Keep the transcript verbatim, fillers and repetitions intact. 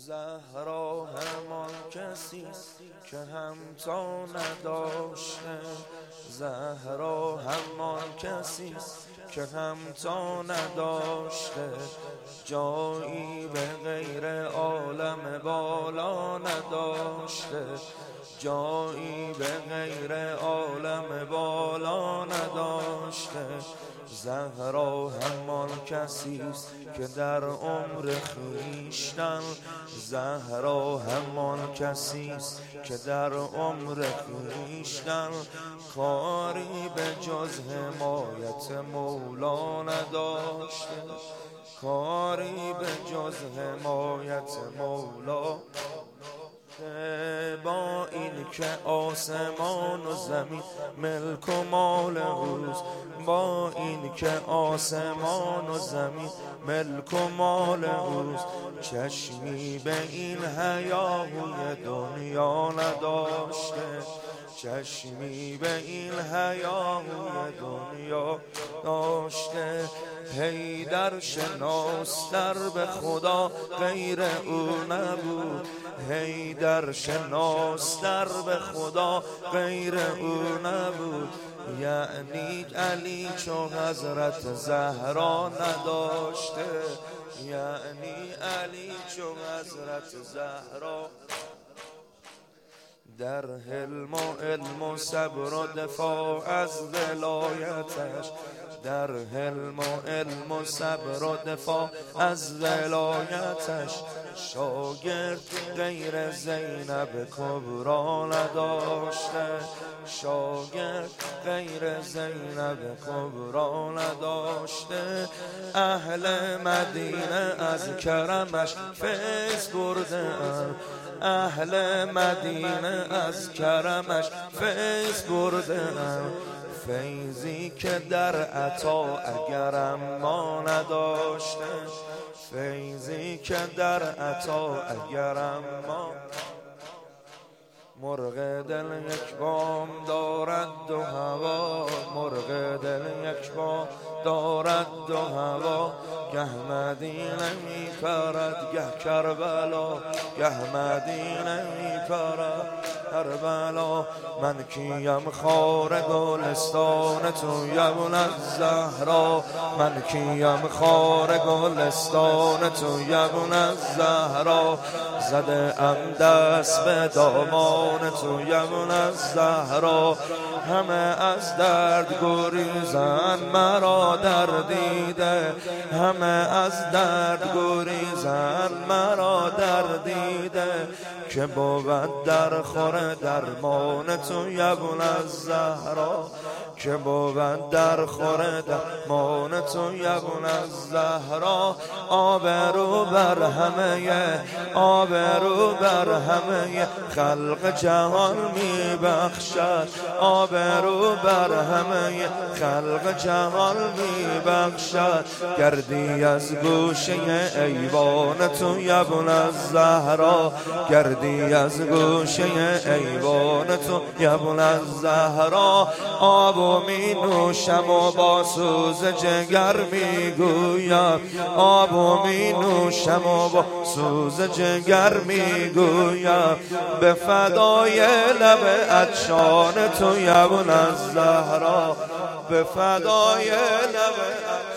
زهرا همان کسی که همتا نداشته، زهرا همان کسی که همتا نداشته، جایی به غیر عالم بالا نداشته، جایی به غیر عالم بالا نداشته. زهرا همان کسی است که در عمر خویشتن، زهرا همان کسی است که در عمر خویشتن کاری به جز حمایت مولا نداشته، کاری به جز حمایت مولا. با این که آسمان و زمین ملک و مال اوست، با این که آسمان و زمین ملک و مال اوست، چشمی به این هیاهوی دنیا نداشته، چشمی به این هیاهوی دنیا داشته. حیدر شناس در به خدا غیر او نبود، حیدر شناس در به خدا غیر او نبود، یعنی علی چو حضرت زهرا نداشته، یعنی علی چو حضرت زهرا. در حلم و علم و صبر و دفاع از ولایتش، در حلم و علم و صبر و دفاع از ولایتش، شاگرد غیر زینب کبرا نداشته، شاگرد غیر زینب کبرا نداشته. اهل مدینه از کرمش فیض برده اند، اهل مدینه از کرمش فیض برده اند، فیضی که در عطا اگرم ما نداشته، فیضی که در عطا اگرم ما. مرغ دل یک بام دارد دو هوا، مرغ دل یک بام دارد دو هوا، گه مدینه می پرد گه کربلا، گه مدینه می پرد کربلا. من کیم خار گلستان تو یبن الزهرا، من کیم خار گلستان تو یبن الزهرا، زده ام دست به دامان تو یبن الزهرا. همه از درد گریزن مرا در دیده، همه از درد گریزن مرا در دیده، که بود در خور درمان تو یبن الزهرا، که بود در خور درمان تو یبن الزهرا. آبرو بر همه، آبرو بر همه خلق جهان می بخشد، آبرو بر همه خلق جهان می بخشد. گردی از گوشه ایوان تو یبن الزهرا، گردی از گوشه ایوان تو یبن الزهرا. آب و می نوشم و با سوز جگر می گویم، آب و می نوشم و با سوز جگر می گویم، به فدای لب عطشان تو یبن الزهرا، به فدای لب